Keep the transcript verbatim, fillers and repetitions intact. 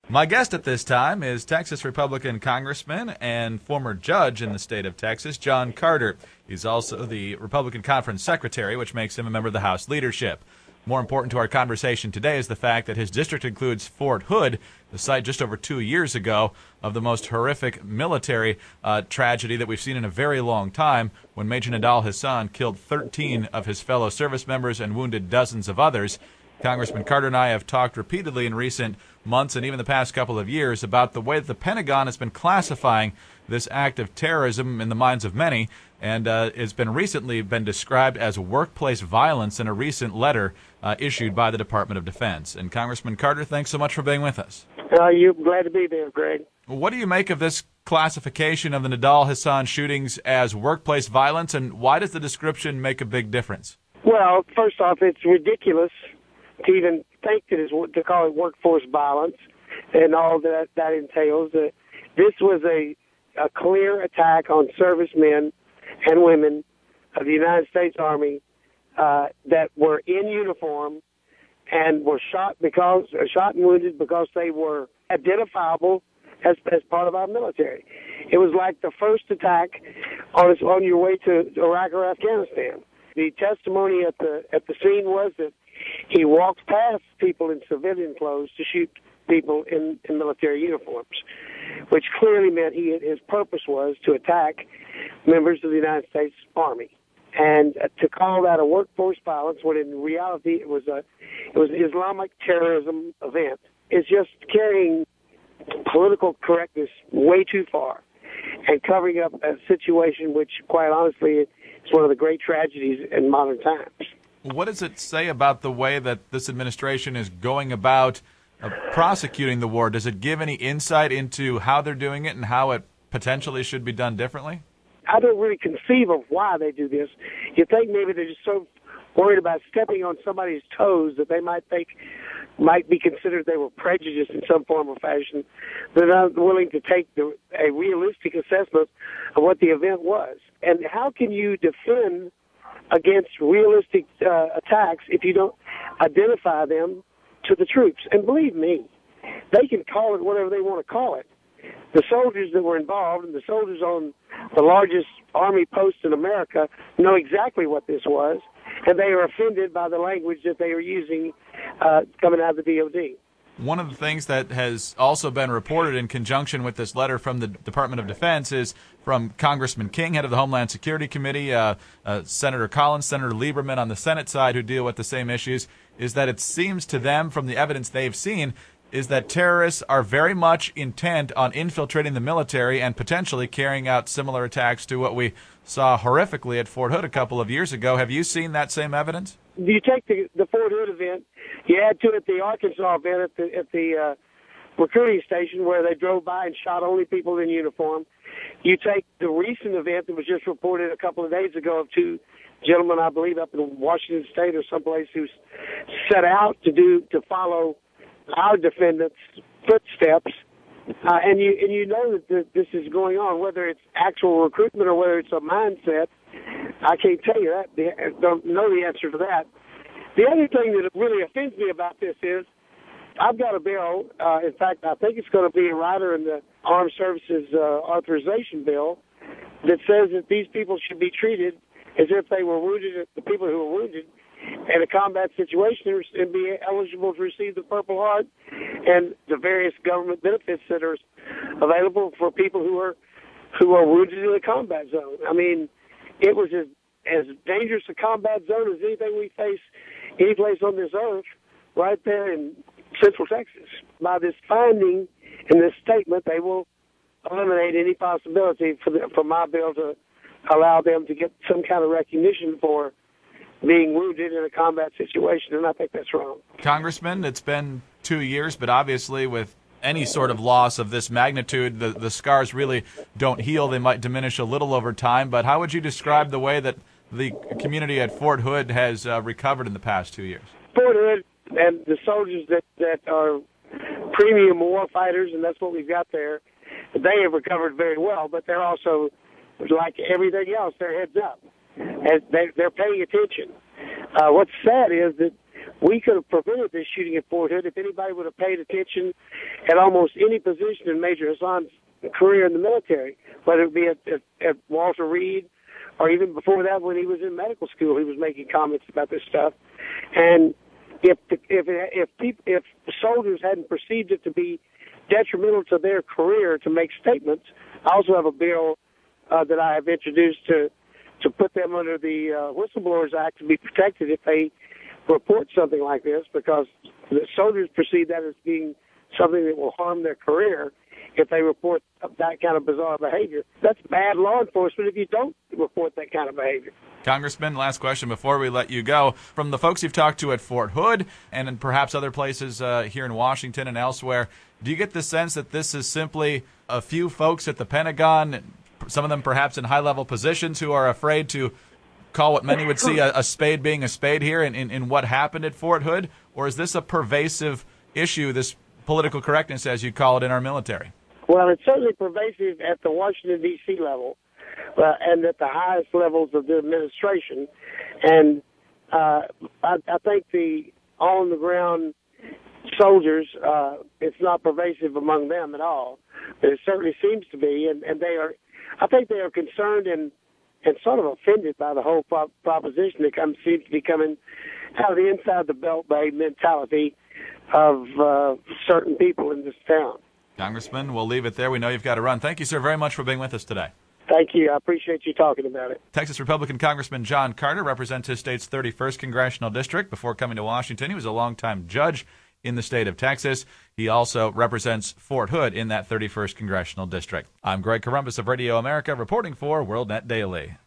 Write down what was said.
My guest at this time is Texas Republican Congressman and former judge in the state of Texas, John Carter. He's also the Republican Conference Secretary, which makes him a member of the House leadership. More important to our conversation today is the fact that his district includes Fort Hood, the site just over two years ago of the most horrific military uh, tragedy that we've seen in a very long time, when Major Nidal Hasan killed thirteen of his fellow service members and wounded dozens of others. Congressman Carter and I have talked repeatedly in recent months and even the past couple of years about the way that the Pentagon has been classifying this act of terrorism in the minds of many, and uh, it's been recently been described as workplace violence in a recent letter uh, issued by the Department of Defense. And Congressman Carter, thanks so much for being with us. Uh, you're glad to be there, Greg. What do you make of this classification of the Nidal Hasan shootings as workplace violence, and why does the description make a big difference? Well, first off, it's ridiculous to even think that it's, to call it workforce violence and all that that entails. Uh, this was a, a clear attack on servicemen and women of the United States Army uh, that were in uniform and were shot because uh, shot and wounded because they were identifiable as as part of our military. It was like the first attack on on your way to Iraq or Afghanistan. The testimony at the at the scene was that he walked past people in civilian clothes to shoot people in, in military uniforms, which clearly meant he his purpose was to attack members of the United States Army. And to call that a workforce violence when in reality it was a it was an Islamic terrorism event is just carrying political correctness way too far and covering up a situation which, quite honestly, is one of the great tragedies in modern times. What does it say about the way that this administration is going about uh, prosecuting the war? Does it give any insight into how they're doing it and how it potentially should be done differently? I don't really conceive of why they do this. You think maybe they're just so worried about stepping on somebody's toes that they might think might be considered they were prejudiced in some form or fashion. They're not willing to take the, a realistic assessment of what the event was. And how can you defend against realistic uh, attacks if you don't identify them to the troops? And believe me, they can call it whatever they want to call it. The soldiers that were involved and the soldiers on the largest army post in America know exactly what this was, and they are offended by the language that they are using uh, coming out of the D O D. One of the things that has also been reported in conjunction with this letter from the Department of Defense is from Congressman King, head of the Homeland Security Committee, uh, uh, Senator Collins, Senator Lieberman on the Senate side, who deal with the same issues, is that it seems to them, from the evidence they've seen, is that terrorists are very much intent on infiltrating the military and potentially carrying out similar attacks to what we saw horrifically at Fort Hood a couple of years ago. Have you seen that same evidence? You take the, the Fort Hood event, you add to it the Arkansas event at the, at the uh, recruiting station where they drove by and shot only people in uniform. You take the recent event that was just reported a couple of days ago of two gentlemen, I believe, up in Washington State or someplace who set out to do to follow our defendants' footsteps, uh, and you and you know that th- this is going on, whether it's actual recruitment or whether it's a mindset. I can't tell you that. I don't know the answer to that. The other thing that really offends me about this is I've got a bill. Uh, in fact, I think it's going to be a rider in the Armed Services uh, Authorization Bill that says that these people should be treated as if they were wounded, the people who were wounded in a combat situation, and be eligible to receive the Purple Heart and the various government benefits that are available for people who are who are wounded in a combat zone. I mean, it was as, as dangerous a combat zone as anything we face any place on this earth, right there in Central Texas. By this finding in this statement, they will eliminate any possibility for, the, for my bill to allow them to get some kind of recognition for being wounded in a combat situation, and I think that's wrong. Congressman, it's been two years, but obviously with any sort of loss of this magnitude, the, the scars really don't heal. They might diminish a little over time, but how would you describe the way that the community at Fort Hood has uh, recovered in the past two years? Fort Hood and the soldiers that, that are premium war fighters, and that's what we've got there, they have recovered very well, but they're also, like everything else, they're heads up. And they, they're paying attention. Uh, what's sad is that we could have prevented this shooting at Fort Hood if anybody would have paid attention at almost any position in Major Hassan's career in the military, whether it be at, at, at Walter Reed or even before that when he was in medical school, he was making comments about this stuff. And if the, if if people, if the soldiers hadn't perceived it to be detrimental to their career to make statements, I also have a bill uh, that I have introduced to to put them under the uh, Whistleblowers Act to be protected if they report something like this, because the soldiers perceive that as being something that will harm their career if they report that kind of bizarre behavior. That's bad law enforcement if you don't report that kind of behavior. Congressman, last question before we let you go. From the folks you've talked to at Fort Hood and in perhaps other places uh, here in Washington and elsewhere, do you get the sense that this is simply a few folks at the Pentagon, some of them perhaps in high-level positions, who are afraid to call what many would see a, a spade being a spade here in, in, in what happened at Fort Hood? Or is this a pervasive issue, this political correctness, as you call it, in our military? Well, it's certainly pervasive at the Washington, D C level uh, and at the highest levels of the administration. And uh, I, I think the on-the-ground soldiers, uh, it's not pervasive among them at all. But it certainly seems to be, and, and they are, I think they are concerned and, and sort of offended by the whole pro- proposition that comes, seems to be coming out of the inside the Beltway mentality of uh, certain people in this town. Congressman, we'll leave it there. We know you've got to run. Thank you, sir, very much for being with us today. Thank you. I appreciate you talking about it. Texas Republican Congressman John Carter represents his state's thirty-first Congressional District. Before coming to Washington, he was a longtime judge in the state of Texas. He also represents Fort Hood in that thirty-first Congressional District. I'm Greg Corombos of Radio America, reporting for WorldNet Daily.